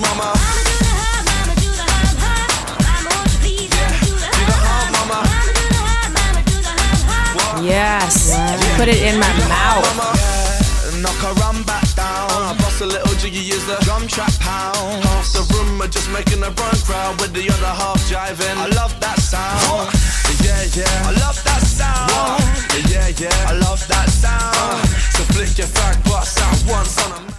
mama. Yes, put it in my mouth. Knock her run back down. Bust a little jiggy is the drum trap pound. Half the room are just making a run crowd with the other half jiving. I love that sound. Yeah, yeah. I love that sound. Yeah, yeah. I love that sound. So flick your fag bust out once on a